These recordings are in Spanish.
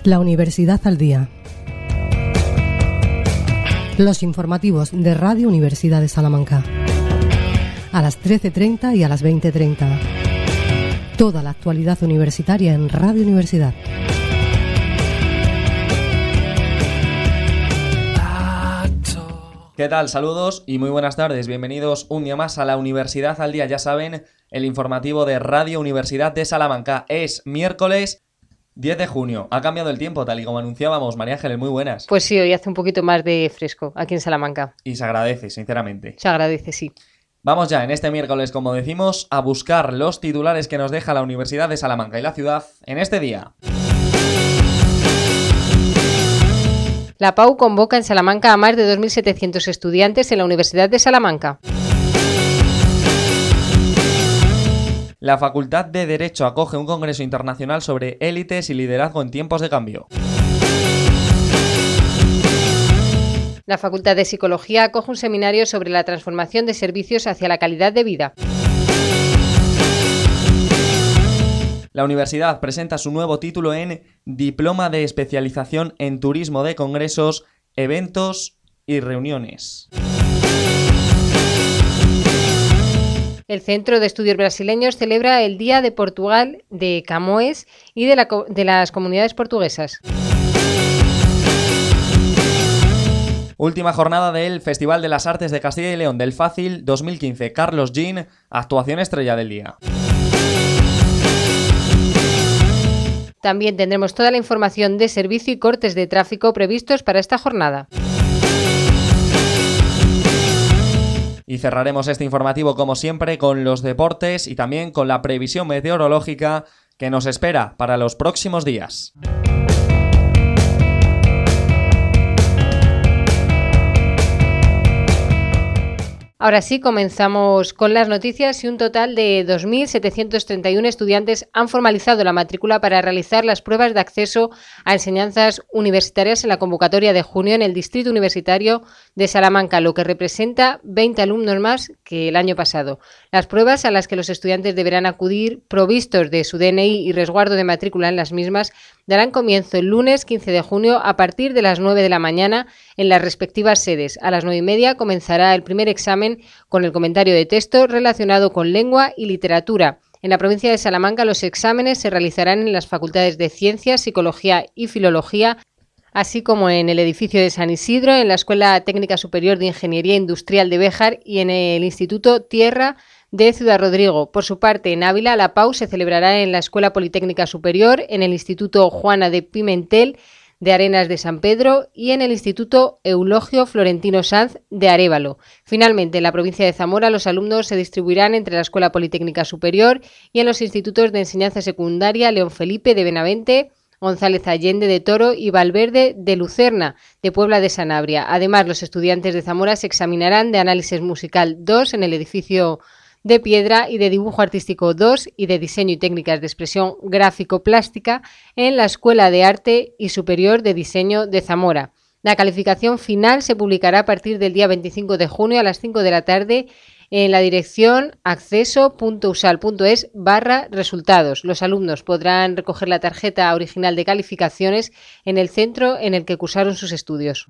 La Universidad al Día. Los informativos de Radio Universidad de Salamanca. A las 13:30 y a las 20:30. Toda la actualidad universitaria en Radio Universidad. ¿Qué tal? Saludos y muy buenas tardes. Bienvenidos un día más a La Universidad al Día. Ya saben, el informativo de Radio Universidad de Salamanca. Es miércoles 10 de junio. Ha cambiado el tiempo, tal y como anunciábamos. María Ángeles, muy buenas. Pues sí, hoy hace un poquito más de fresco aquí en Salamanca. Y se agradece, sinceramente. Se agradece, sí. Vamos ya, en este miércoles, como decimos, a buscar los titulares que nos deja la Universidad de Salamanca y la ciudad en este día. La PAU convoca en Salamanca a más de 2.700 estudiantes en la Universidad de Salamanca. La Facultad de Derecho acoge un congreso internacional sobre élites y liderazgo en tiempos de cambio. La Facultad de Psicología acoge un seminario sobre la transformación de servicios hacia la calidad de vida. La universidad presenta su nuevo título en Diploma de Especialización en Turismo de Congresos, Eventos y Reuniones. El Centro de Estudios Brasileños celebra el Día de Portugal de Camões y de las comunidades portuguesas. Última jornada del Festival de las Artes de Castilla y León del Fácil 2015. Carlos Jean, actuación estrella del día. También tendremos toda la información de servicio y cortes de tráfico previstos para esta jornada. Y cerraremos este informativo, como siempre, con los deportes y también con la previsión meteorológica que nos espera para los próximos días. Ahora sí, comenzamos con las noticias y un total de 2.731 estudiantes han formalizado la matrícula para realizar las pruebas de acceso a enseñanzas universitarias en la convocatoria de junio en el Distrito Universitario de Salamanca, lo que representa 20 alumnos más que el año pasado. Las pruebas a las que los estudiantes deberán acudir, provistos de su DNI y resguardo de matrícula en las mismas, darán comienzo el lunes 15 de junio a partir de las 9 de la mañana en las respectivas sedes. A las 9:30 comenzará el primer examen con el comentario de texto relacionado con lengua y literatura. En la provincia de Salamanca los exámenes se realizarán en las facultades de Ciencias, Psicología y Filología, así como en el edificio de San Isidro, en la Escuela Técnica Superior de Ingeniería Industrial de Béjar y en el Instituto Tierra de Ciudad Rodrigo. Por su parte, en Ávila, la PAU se celebrará en la Escuela Politécnica Superior, en el Instituto Juana de Pimentel de Arenas de San Pedro y en el Instituto Eulogio Florentino Sanz de Arévalo. Finalmente, en la provincia de Zamora, los alumnos se distribuirán entre la Escuela Politécnica Superior y en los institutos de enseñanza secundaria León Felipe de Benavente, González Allende de Toro y Valverde de Lucerna, de Puebla de Sanabria. Además, los estudiantes de Zamora se examinarán de Análisis Musical 2 en el edificio de Piedra y de Dibujo Artístico 2 y de Diseño y Técnicas de Expresión Gráfico-Plástica en la Escuela de Arte y Superior de Diseño de Zamora. La calificación final se publicará a partir del día 25 de junio a las 5 de la tarde en la dirección acceso.usal.es/resultados. Los alumnos podrán recoger la tarjeta original de calificaciones en el centro en el que cursaron sus estudios.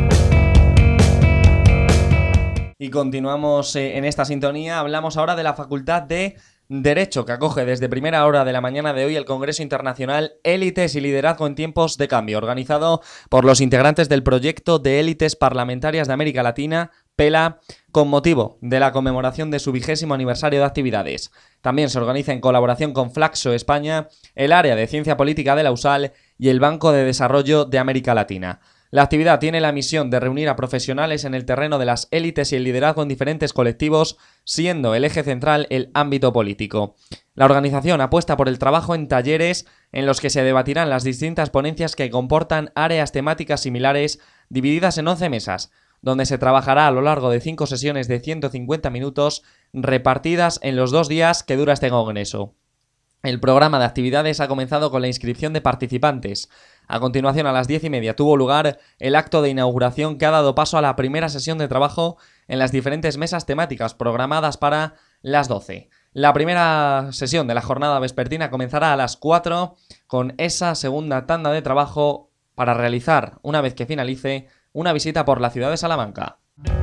Y continuamos en esta sintonía. Hablamos ahora de la Facultad de Derecho, que acoge desde primera hora de la mañana de hoy el Congreso Internacional Élites y Liderazgo en Tiempos de Cambio, organizado por los integrantes del proyecto de élites parlamentarias de América Latina, PELA, con motivo de la conmemoración de su 20º aniversario de actividades. También se organiza en colaboración con Flaxo España, el área de Ciencia Política de la USAL y el Banco de Desarrollo de América Latina. La actividad tiene la misión de reunir a profesionales en el terreno de las élites y el liderazgo en diferentes colectivos, siendo el eje central el ámbito político. La organización apuesta por el trabajo en talleres en los que se debatirán las distintas ponencias que comportan áreas temáticas similares divididas en 11 mesas, donde se trabajará a lo largo de 5 sesiones de 150 minutos repartidas en los 2 días que dura este congreso. El programa de actividades ha comenzado con la inscripción de participantes. A continuación, a las 10:30 tuvo lugar el acto de inauguración que ha dado paso a la primera sesión de trabajo en las diferentes mesas temáticas programadas para las 12. La primera sesión de la jornada vespertina comenzará a las 4 con esa segunda tanda de trabajo para realizar, una vez que finalice, una visita por la ciudad de Salamanca.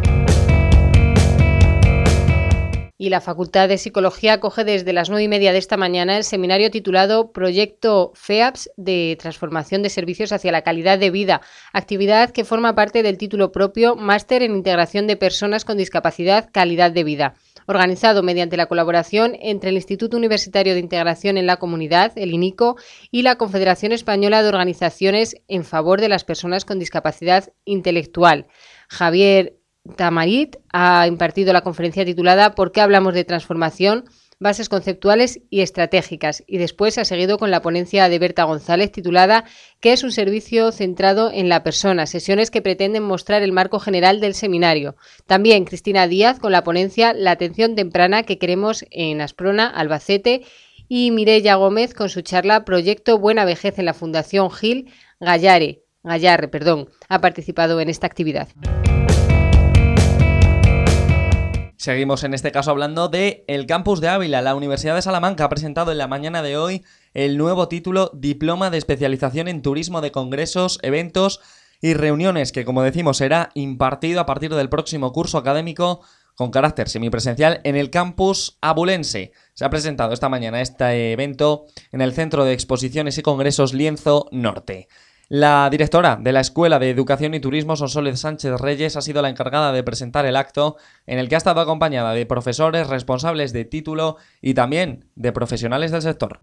Y la Facultad de Psicología acoge desde las 9:30 de esta mañana el seminario titulado Proyecto FEAPS de Transformación de Servicios hacia la Calidad de Vida, actividad que forma parte del título propio Máster en Integración de Personas con Discapacidad Calidad de Vida, organizado mediante la colaboración entre el Instituto Universitario de Integración en la Comunidad, el INICO, y la Confederación Española de Organizaciones en Favor de las Personas con Discapacidad Intelectual. Javier Tamarit ha impartido la conferencia titulada ¿Por qué hablamos de transformación? Bases conceptuales y estratégicas, y después ha seguido con la ponencia de Berta González titulada ¿Qué es un servicio centrado en la persona? Sesiones que pretenden mostrar el marco general del seminario. También Cristina Díaz con la ponencia La atención temprana que queremos en Asprona, Albacete, y Mireia Gómez con su charla Proyecto Buena Vejez en la Fundación Gil Gallarre, ha participado en esta actividad. Seguimos en este caso hablando de el campus de Ávila. La Universidad de Salamanca ha presentado en la mañana de hoy el nuevo título Diploma de Especialización en Turismo de Congresos, Eventos y Reuniones, que como decimos será impartido a partir del próximo curso académico con carácter semipresencial en el campus abulense. Se ha presentado esta mañana este evento en el Centro de Exposiciones y Congresos Lienzo Norte. La directora de la Escuela de Educación y Turismo, Sonsoles Sánchez Reyes, ha sido la encargada de presentar el acto, en el que ha estado acompañada de profesores, responsables de título y también de profesionales del sector.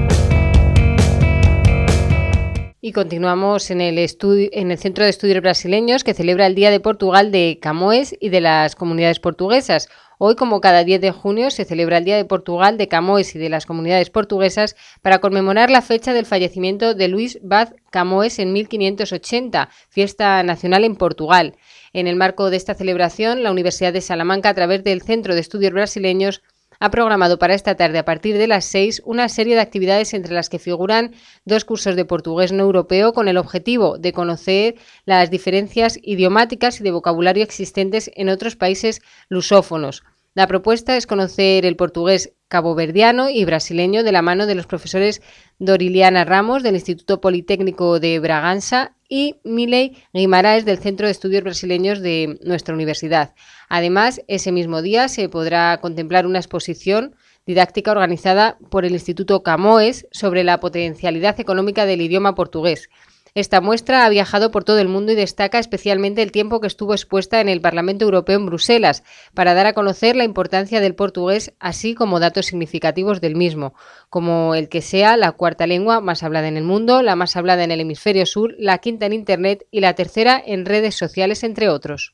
Y continuamos en el Centro de Estudios Brasileños, que celebra el Día de Portugal de Camões y de las comunidades portuguesas. Hoy, como cada 10 de junio, se celebra el Día de Portugal de Camões y de las comunidades portuguesas para conmemorar la fecha del fallecimiento de Luís Vaz Camões en 1580, fiesta nacional en Portugal. En el marco de esta celebración, la Universidad de Salamanca, a través del Centro de Estudios Brasileños, ha programado para esta tarde a partir de las 6 una serie de actividades entre las que figuran 2 cursos de portugués no europeo con el objetivo de conocer las diferencias idiomáticas y de vocabulario existentes en otros países lusófonos. La propuesta es conocer el portugués caboverdiano y brasileño de la mano de los profesores Doriliana Ramos del Instituto Politécnico de Bragança y Miley Guimaraes del Centro de Estudios Brasileños de nuestra universidad. Además, ese mismo día se podrá contemplar una exposición didáctica organizada por el Instituto Camões sobre la potencialidad económica del idioma portugués. Esta muestra ha viajado por todo el mundo y destaca especialmente el tiempo que estuvo expuesta en el Parlamento Europeo en Bruselas para dar a conocer la importancia del portugués, así como datos significativos del mismo, como el que sea la 4ª lengua más hablada en el mundo, la más hablada en el hemisferio sur, la 5ª en Internet y la 3ª en redes sociales, entre otros.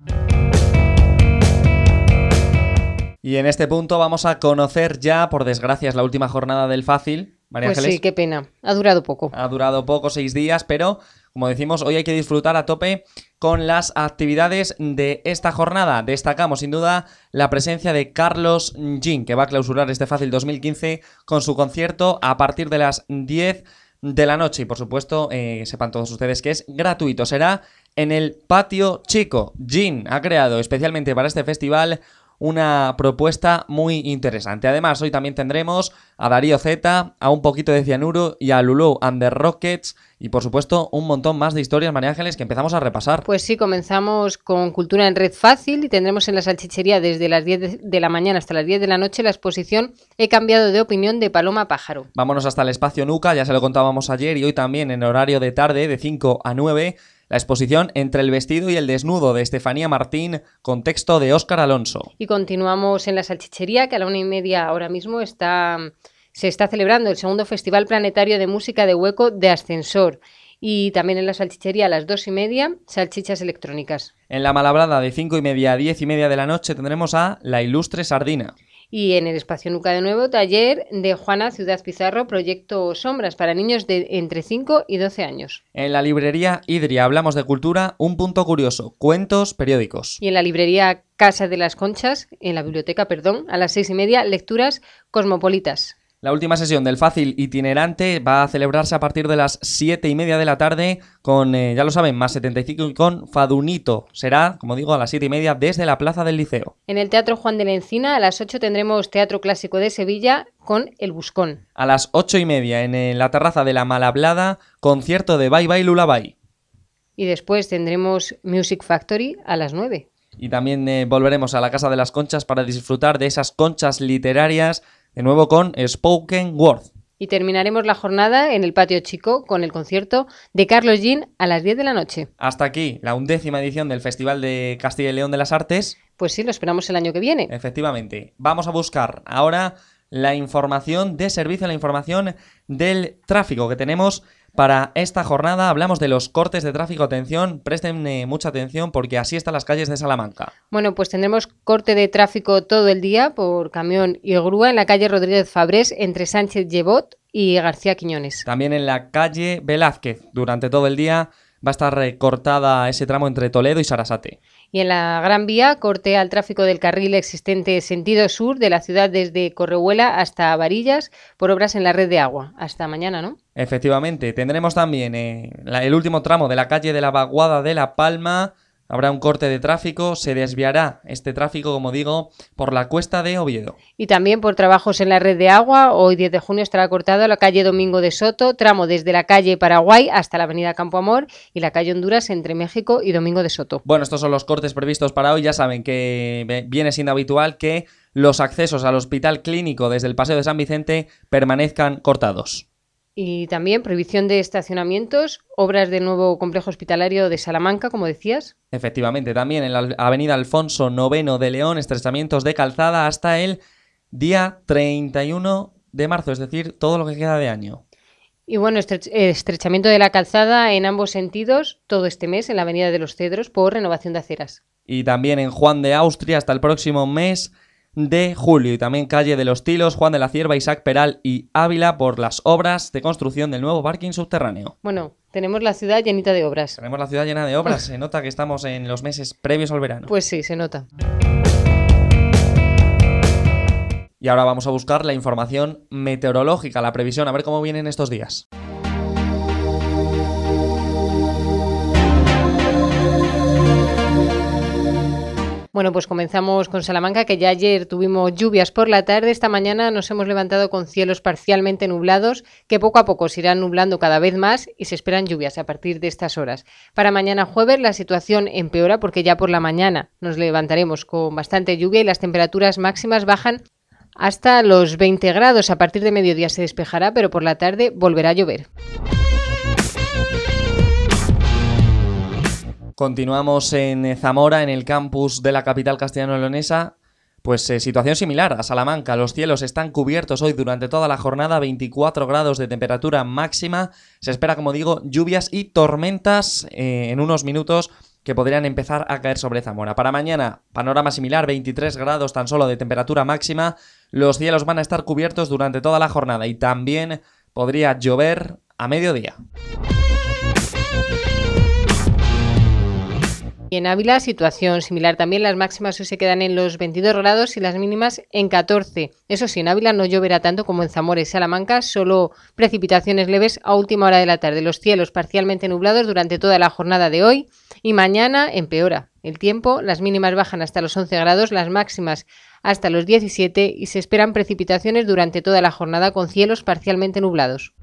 Y en este punto vamos a conocer ya, por desgracia, es la última jornada del Fácil. María Pues Ángeles. Sí, qué pena. Ha durado poco. Ha durado poco, 6 días, pero como decimos, hoy hay que disfrutar a tope con las actividades de esta jornada. Destacamos sin duda la presencia de Carlos Jean, que va a clausurar este Fácil 2015 con su concierto a partir de las 10 de la noche. Y por supuesto, sepan todos ustedes que es gratuito. Será en el Patio Chico. Jean ha creado especialmente para este festival una propuesta muy interesante. Además, hoy también tendremos a Darío Z, a Un Poquito de Cianuro y a Lulu and the Rockets y, por supuesto, un montón más de historias, María Ángeles, que empezamos a repasar. Pues sí, comenzamos con Cultura en Red Fácil y tendremos en la salchichería desde las 10 de la mañana hasta las 10 de la noche la exposición He cambiado de opinión de Paloma Pájaro. Vámonos hasta el espacio Nuca, ya se lo contábamos ayer y hoy también en horario de tarde de 5 a 9. La exposición Entre el vestido y el desnudo de Estefanía Martín, con texto de Óscar Alonso. Y continuamos en la salchichería, que a la 1:30 ahora mismo se está celebrando el segundo Festival Planetario de Música de Hueco de Ascensor. Y también en la salchichería a las 2:30, salchichas electrónicas. En la Malabrada de 5:30 a 10:30 de la noche tendremos a La Ilustre Sardina. Y en el espacio Nuca de nuevo, taller de Juana Ciudad Pizarro, proyecto Sombras para niños de entre 5 y 12 años. En la librería Idria hablamos de cultura, un punto curioso, cuentos, periódicos. Y en la librería Casa de las Conchas, en la biblioteca, a las 6:30, lecturas cosmopolitas. La última sesión del fácil itinerante va a celebrarse a partir de las 7:30 de la tarde con, ya lo saben, más 75 y con Fadunito. Será, como digo, a las 7:30 desde la Plaza del Liceo. En el Teatro Juan de la Encina a las 8 tendremos Teatro Clásico de Sevilla con El Buscón. A las 8:30 en la terraza de la Malhablada, concierto de Bye Bye Lullaby. Y después tendremos Music Factory a las 9. Y también volveremos a la Casa de las Conchas para disfrutar de esas conchas literarias, de nuevo con Spoken Word. Y terminaremos la jornada en el Patio Chico con el concierto de Carlos Jean a las 10 de la noche. Hasta aquí la 11ª edición del Festival de Castilla y León de las Artes. Pues sí, lo esperamos el año que viene. Efectivamente. Vamos a buscar ahora la información de servicio, la información del tráfico que tenemos para esta jornada. Hablamos de los cortes de tráfico. Atención, presten mucha atención porque así están las calles de Salamanca. Bueno, pues tendremos corte de tráfico todo el día por camión y grúa en la calle Rodríguez Fabrés entre Sánchez Llevot y García Quiñones. También en la calle Velázquez. Durante todo el día va a estar cortada ese tramo entre Toledo y Sarasate. Y en la Gran Vía, corte al tráfico del carril existente sentido sur de la ciudad desde Correhuela hasta Varillas por obras en la red de agua. Hasta mañana, ¿no? Efectivamente. Tendremos también el último tramo de la calle de la Vaguada de La Palma. Habrá un corte de tráfico, se desviará este tráfico, como digo, por la Cuesta de Oviedo. Y también por trabajos en la red de agua, hoy 10 de junio estará cortado la calle Domingo de Soto, tramo desde la calle Paraguay hasta la avenida Campo Amor y la calle Honduras entre México y Domingo de Soto. Bueno, estos son los cortes previstos para hoy. Ya saben que viene siendo habitual que los accesos al Hospital Clínico desde el Paseo de San Vicente permanezcan cortados. Y también prohibición de estacionamientos, obras del nuevo complejo hospitalario de Salamanca, como decías. Efectivamente, también en la avenida Alfonso IX de León, estrechamientos de calzada hasta el día 31 de marzo, es decir, todo lo que queda de año. Y bueno, estrechamiento de la calzada en ambos sentidos todo este mes en la avenida de los Cedros por renovación de aceras. Y también en Juan de Austria hasta el próximo mes de julio. Y también calle de los Tilos, Juan de la Cierva, Isaac Peral y Ávila por las obras de construcción del nuevo parking subterráneo. Bueno, tenemos la ciudad llenita de obras. Tenemos la ciudad llena de obras. Se nota que estamos en los meses previos al verano. Pues sí, se nota. Y ahora vamos a buscar la información meteorológica, la previsión, a ver cómo vienen estos días. Bueno, pues comenzamos con Salamanca, que ya ayer tuvimos lluvias por la tarde. Esta mañana nos hemos levantado con cielos parcialmente nublados, que poco a poco se irán nublando cada vez más y se esperan lluvias a partir de estas horas. Para mañana jueves la situación empeora porque ya por la mañana nos levantaremos con bastante lluvia y las temperaturas máximas bajan hasta los 20 grados. A partir de mediodía se despejará, pero por la tarde volverá a llover. Continuamos en Zamora, en el campus de la capital castellano-leonesa. Pues situación similar a Salamanca. Los cielos están cubiertos hoy durante toda la jornada, 24 grados de temperatura máxima. Se espera, como digo, lluvias y tormentas en unos minutos que podrían empezar a caer sobre Zamora. Para mañana, panorama similar, 23 grados tan solo de temperatura máxima. Los cielos van a estar cubiertos durante toda la jornada y también podría llover a mediodía. Y en Ávila, situación similar también. Las máximas hoy se quedan en los 22 grados y las mínimas en 14. Eso sí, en Ávila no lloverá tanto como en Zamora y Salamanca, solo precipitaciones leves a última hora de la tarde. Los cielos parcialmente nublados durante toda la jornada de hoy y mañana empeora el tiempo. Las mínimas bajan hasta los 11 grados, las máximas hasta los 17 y se esperan precipitaciones durante toda la jornada con cielos parcialmente nublados.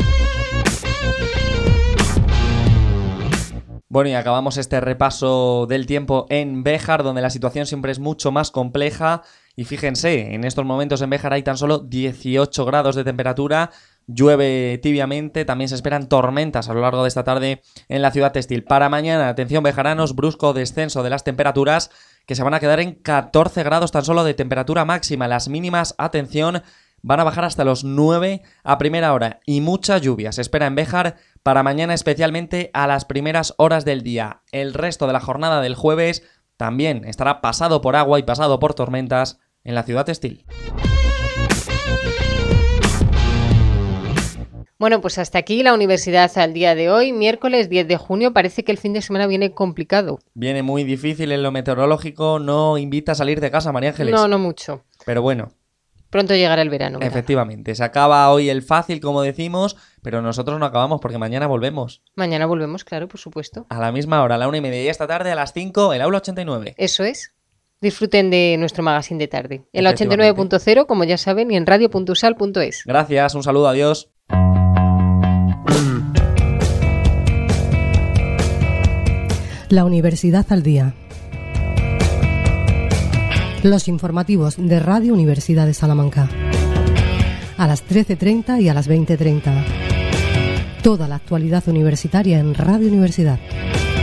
Bueno, y acabamos este repaso del tiempo en Béjar, donde la situación siempre es mucho más compleja. Y fíjense, en estos momentos en Béjar hay tan solo 18 grados de temperatura, llueve tibiamente, también se esperan tormentas a lo largo de esta tarde en la ciudad textil. Para mañana, atención bejaranos, brusco descenso de las temperaturas que se van a quedar en 14 grados tan solo de temperatura máxima. Las mínimas, atención, van a bajar hasta los 9 a primera hora y mucha lluvia se espera en Béjar para mañana, especialmente a las primeras horas del día. El resto de la jornada del jueves también estará pasado por agua y pasado por tormentas en la ciudad textil. Bueno, pues hasta aquí la universidad al día de hoy, miércoles 10 de junio. Parece que el fin de semana viene complicado. Viene muy difícil en lo meteorológico, no invita a salir de casa, María Ángeles. No mucho. Pero bueno. Pronto llegará el verano, ¿verdad? Efectivamente, se acaba hoy el fácil, como decimos, pero nosotros no acabamos porque mañana volvemos. Mañana volvemos, claro, por supuesto. A la misma hora, a la 1:30, y esta tarde a las 5, el aula 89. Eso es. Disfruten de nuestro magazine de tarde. En la 89.0, como ya saben, y en radio.usal.es. Gracias, un saludo, adiós. La Universidad al Día. Los informativos de Radio Universidad de Salamanca. A las 13:30 y a las 20:30. Toda la actualidad universitaria en Radio Universidad.